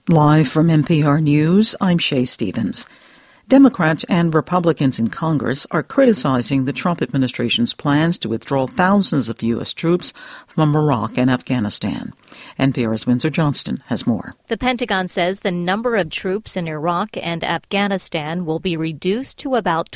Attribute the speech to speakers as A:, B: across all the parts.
A: Live from NPR News, I'm Shay Stevens. Democrats and Republicans in Congress are criticizing the Trump administration's plans to withdraw thousands of U.S. troops from Iraq and Afghanistan. NPR's Windsor Johnston has more.
B: The Pentagon says the number of troops in Iraq and Afghanistan will be reduced to about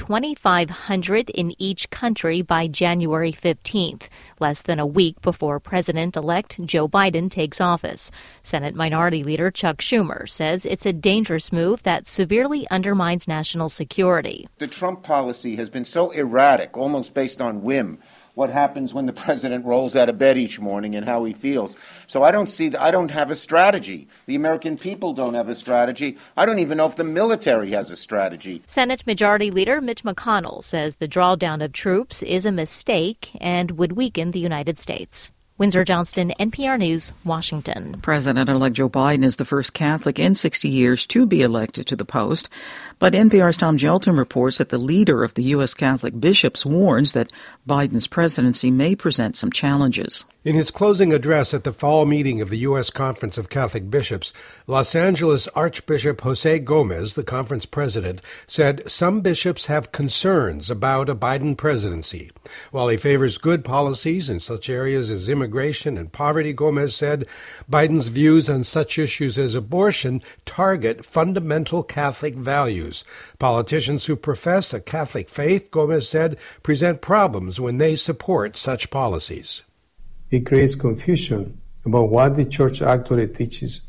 B: 2,500 in each country by January 15th, less than a week before President-elect Joe Biden takes office. Senate Minority Leader Chuck Schumer says it's a dangerous move that severely undermines national security.
C: The Trump policy has been so erratic, almost based on whim. What happens when the president rolls out of bed each morning and how he feels. So I don't have a strategy. The American people don't have a strategy. I don't even know if the military has a strategy.
B: Senate Majority Leader Mitch McConnell says the drawdown of troops is a mistake and would weaken the United States. Windsor Johnston, NPR News, Washington.
A: President-elect Joe Biden is the first Catholic in 60 years to be elected to the post. But NPR's Tom Gelton reports that the leader of the U.S. Catholic bishops warns that Biden's presidency may present some challenges.
D: In his closing address at the fall meeting of the U.S. Conference of Catholic Bishops, Los Angeles Archbishop Jose Gomez, the conference president, said some bishops have concerns about a Biden presidency. While he favors good policies in such areas as immigration and poverty, Gomez said Biden's views on such issues as abortion target fundamental Catholic values. Politicians who profess a Catholic faith, Gomez said, present problems when they support such policies.
E: It creates confusion about what the church actually teaches.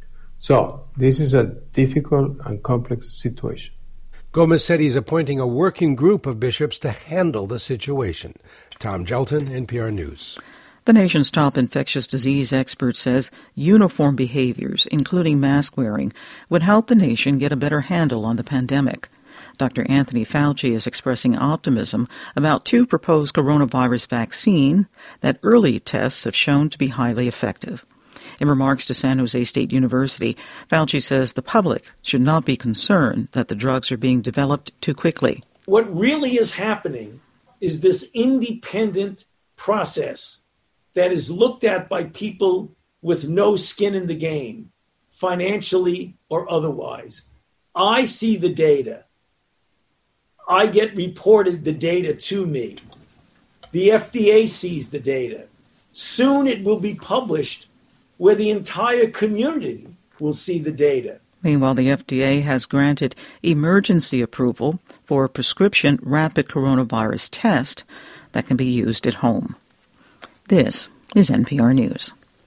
E: So, this is a difficult and complex situation.
D: Gomez said he's appointing a working group of bishops to handle the situation. Tom Gelton, NPR News.
A: The nation's top infectious disease expert says uniform behaviors, including mask wearing, would help the nation get a better handle on the pandemic. Dr. Anthony Fauci is expressing optimism about two proposed coronavirus vaccines that early tests have shown to be highly effective. In remarks to San Jose State University, Fauci says the public should not be concerned that the drugs are being developed too quickly.
F: What really is happening is this independent process that is looked at by people with no skin in the game, financially or otherwise. I see the data. I get reported the data to me. The FDA sees the data. Soon it will be published where the entire community will see the data.
A: Meanwhile, the FDA has granted emergency approval for a prescription rapid coronavirus test that can be used at home. This is NPR News.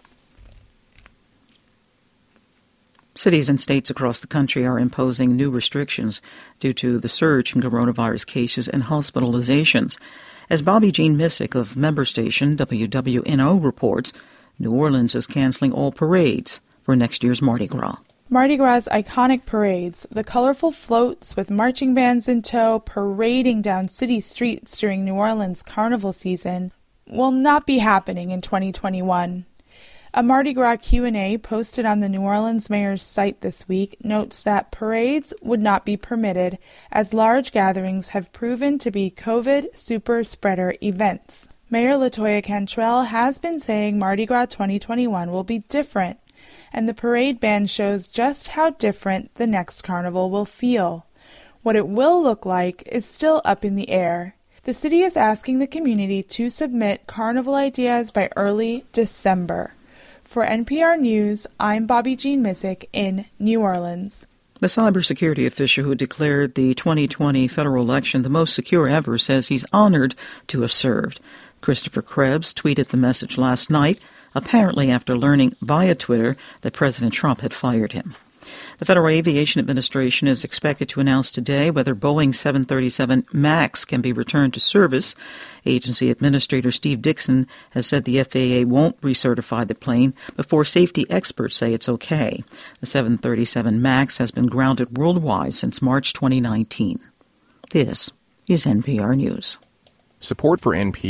A: Cities and states across the country are imposing new restrictions due to the surge in coronavirus cases and hospitalizations. As Bobby Jean Missick of member station WWNO reports, New Orleans is canceling all parades for next year's Mardi Gras.
G: Mardi Gras' iconic parades, the colorful floats with marching bands in tow parading down city streets during New Orleans' carnival season, will not be happening in 2021. A Mardi Gras Q&A posted on the New Orleans mayor's site this week notes that parades would not be permitted as large gatherings have proven to be COVID super spreader events. Mayor LaToya Cantrell has been saying Mardi Gras 2021 will be different, and the parade ban shows just how different the next carnival will feel. What it will look like is still up in the air. The city is asking the community to submit carnival ideas by early December. For NPR News, I'm Bobby Jean Missick in New Orleans.
A: The cybersecurity official who declared the 2020 federal election the most secure ever says he's honored to have served. Christopher Krebs tweeted the message last night, apparently after learning via Twitter that President Trump had fired him. The Federal Aviation Administration is expected to announce today whether Boeing 737 MAX can be returned to service. Agency Administrator Steve Dixon has said the FAA won't recertify the plane before safety experts say it's okay. The 737 MAX has been grounded worldwide since March 2019. This is NPR News.
H: Support for NPR